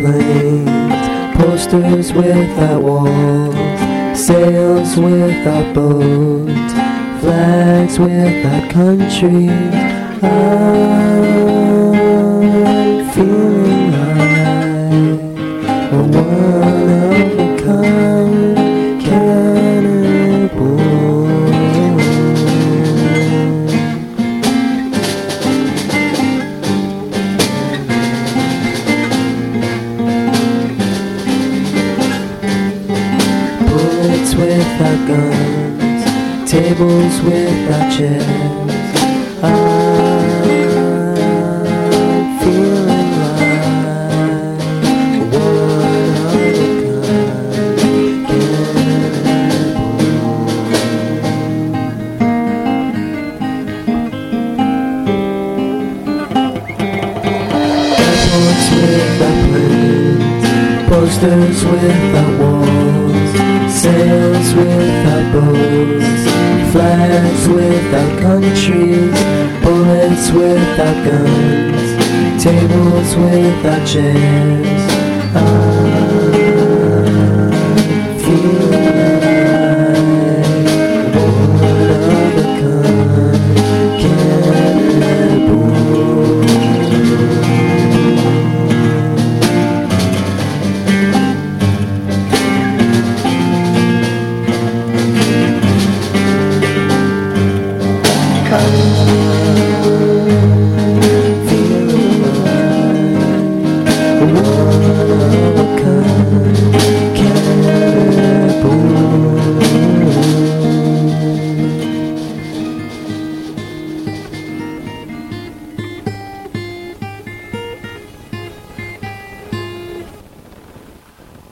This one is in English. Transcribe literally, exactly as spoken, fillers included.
planes, posters without walls, sails without boats, flags without countries. I'm feeling like a one-of-a-kind cannibal. Bullets without guns, tables without chairs. I'm feeling like one-of-a-kind Airports without planes, posters without walls, sails without boats, flags without countries, bullets without guns, tables without chairs. I'm feeling like one-of-a-kind cannibal. Feeling like one